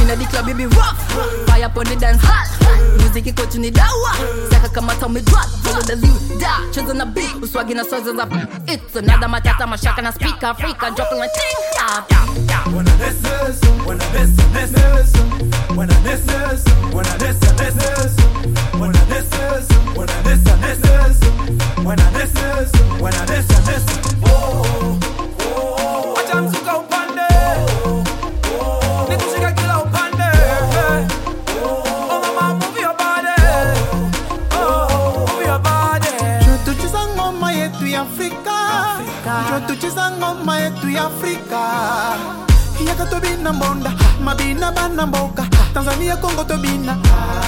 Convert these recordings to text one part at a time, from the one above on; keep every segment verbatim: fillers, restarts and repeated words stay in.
Inna the club, baby rough. Fire up on the dance hall. Music iko chini dawa. Saka kama Tommy drop. Follow the leader. Choose on a beat. Uswagi na sounds on a it's another matata mashaka na speaker. Africa dropping like ting. When I this when I this this when I this when I this this when I this when I this this when I this when I this this oh oh watch am suka upande nikushika kila upande oh mama move your body oh move your body Njoo tucheza ngoma yetu ya Afrika Njoo tucheza ngoma yetu ya Afrika Yaka tobina mbonda, mabina bana mboka Tanzania Kongo tobina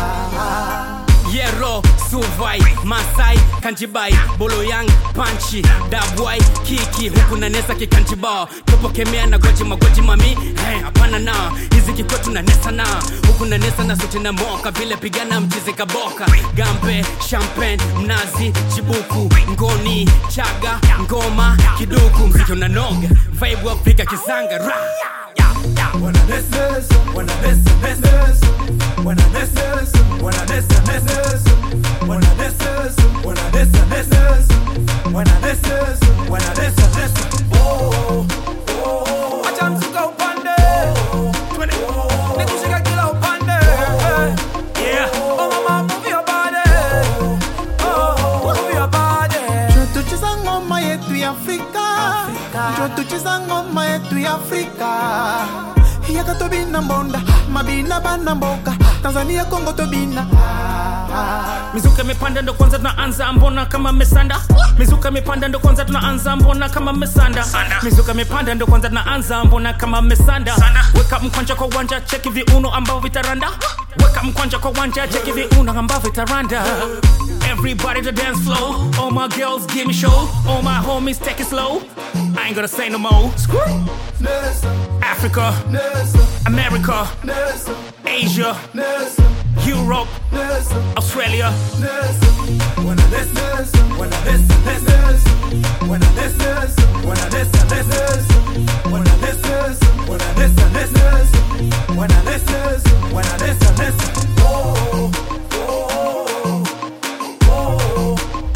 Yero, Suvai, Masai, Kanjibai, Boloyang, Panchi, Dabwai, Kiki, huku na nesa kikanjibao Topo kemea na goji magoji mami Hey, hapana na, hizi kikwetu na nesa na Huku na nesa na suti na moka Vile pigana mchizi kaboka Gambe, champagne, mnazi, chibuku Ngoni, chaga, ngoma, kiduku Mziki unanoga, vibe Afrika kisanga Ra! When I this is, when I this this when I this is, when I this this when I this is, when I this this when I this is, when I this this oh oh watch am suka upande nikushika kila upande yeah oh mama move your body oh move your body Njoo tucheza ngoma yetu ya Afrika Njoo tucheza ngoma yetu ya Afrika Yaka tobina mbonda, mabina bana mboka Tanzania Kongo tobina Mizuka mipanda ndo kwanza tunaanza mbona kama mesanda Mizuka mipanda ndo kwanza tunaanza mbona kama mesanda Mizuka mipanda ndo kwanza tunaanza mbona kama mesanda Weka mkwanja kwa wanja cheki viuno ambao vitaranda Weka mkwanja kwa wanja cheki viuno ambao vitaranda Everybody to dance flow All my girls give me show All my homies take it slow I ain't gonna say no more Africa America Asia Europe Australia when I this is, when I this this when I this is, when I this this when I this is, when I this this when I this is, when I this this oh oh oh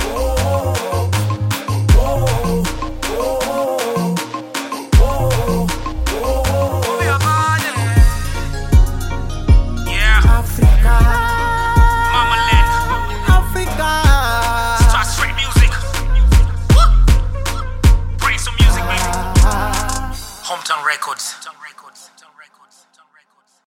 oh oh oh move your body Yeah Africa Mama Land Africa Start straight music Bring some music baby Hometown Records